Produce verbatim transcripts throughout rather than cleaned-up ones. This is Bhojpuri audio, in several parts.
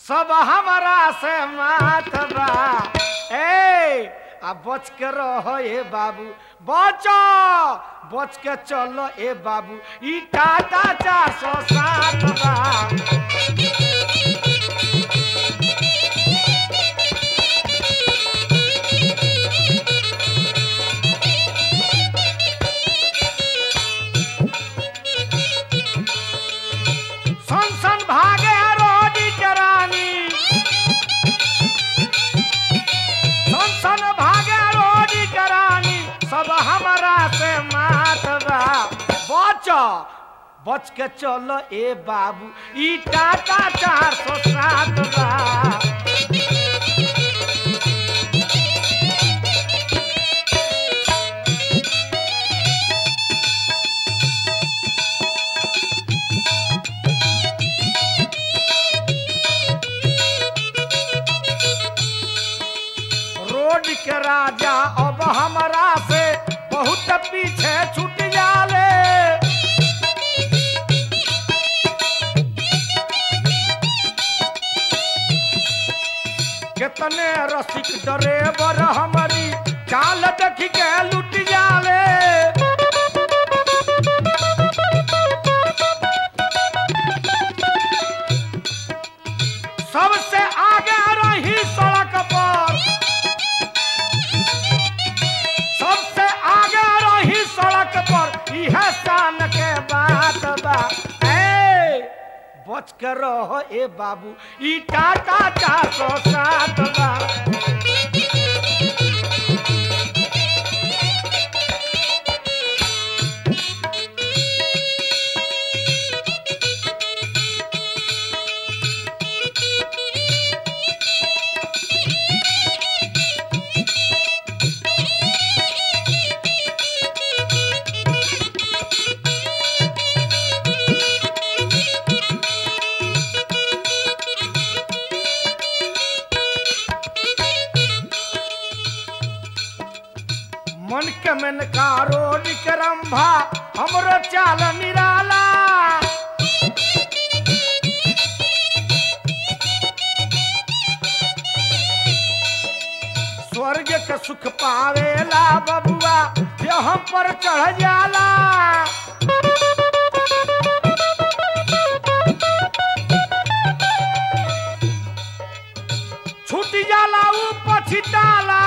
सब हमारा से मात बा। ए आ बच के रहो ए बाबू, बचो बच के चलो ए बाबू, ई टाटा चार सौ सात बा। सन सन भागे रोडी के रानी, सन सन भागे रोडी के रानी, सब हमारा से मात बा। बचो बच के चलो ए बाबू, ई टाटा चार सौ सात बा। के राजा अब हमारा से बहुत पीछे छूट जाले। कितने रसिक ड्राइवर हमारी चाल देख के लुट जाले। सबसे आगे रही सड़क पर, सड़क पर यह शान के बात बा। ए बच के रहो ए बाबू, ई टाटा चार सौ सात बा। मन के मन का रोड के रंभा हमरो चाल निराला। स्वर्ग के सुख पावेला बबुआ, ये हम पर चढ़ जाला। छूट जाला ऊ पछिताला,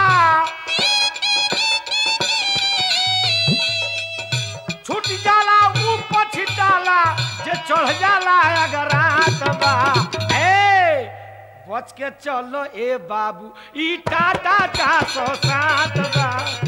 छूट जाला ऊ पछिताला, जे चढ़ जाला अगरात बा। ए बच के चलो ए बाबू, ई टाटा चार सौ सात बा।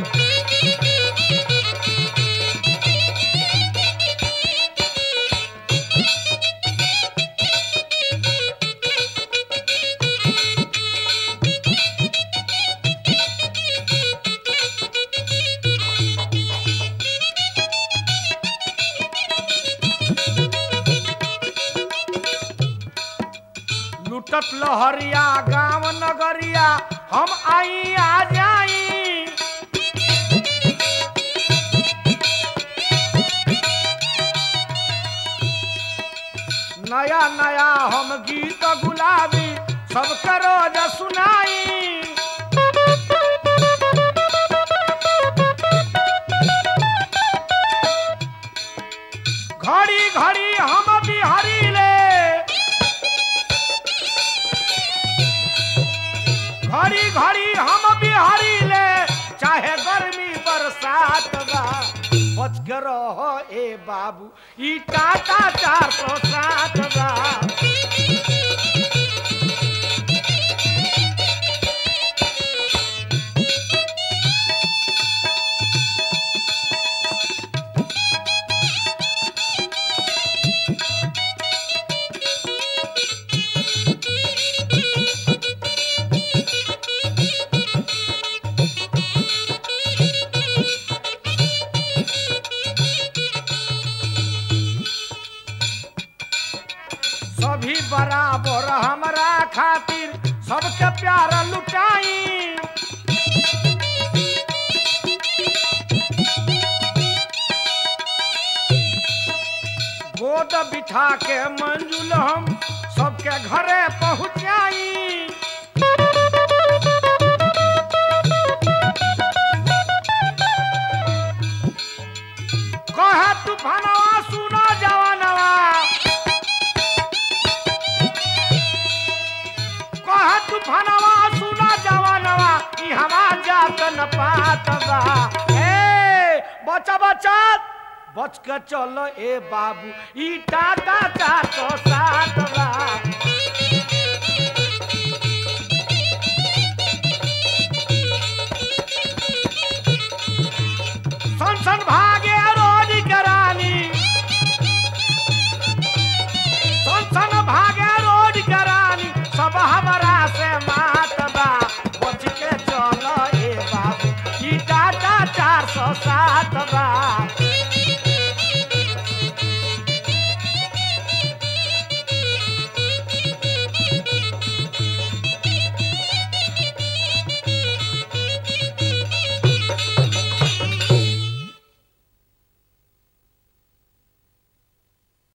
लुटत लहरिया गांव नगरिया हम आई आ जाई। नया नया हम गीत गुलाबी सबके रोज सुनाई। घड़ी घड़ी हम बिहारी ले, घड़ी घड़ी हम बिहारी ले, चाहे गर्मी बरसात बा। बच के रहो ए बाबू, ई टाटा चार सौ सात बा। सभी बराबर हमरा खातिर सबके प्यार लुटाई। गोद बिठा के मंजुल हम सबके घरे पहुंचाई। कहे तूफानवा सुना जवानवा, कहे तूफानवा सुना जवानवा, ई हवा जात न पात बा। ए बचा बचा बच के चलो ए बाबू, ई टाटा चार सौ सात